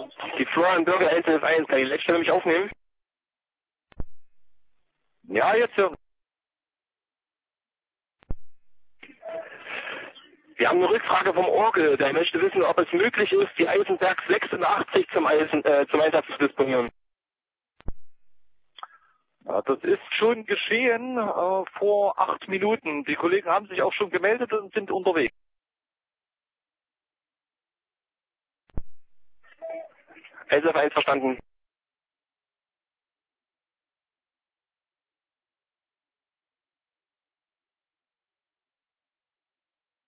Die Florian Bürger 111, kann die Leitstelle mich aufnehmen? Ja, jetzt hören. Wir haben eine Rückfrage vom Orgel. Der möchte wissen, ob es möglich ist, die Eisenberg 86 zum Einsatz zu disponieren. Ja, das ist schon geschehen vor 8 Minuten. Die Kollegen haben sich auch schon gemeldet und sind unterwegs. SF1 verstanden.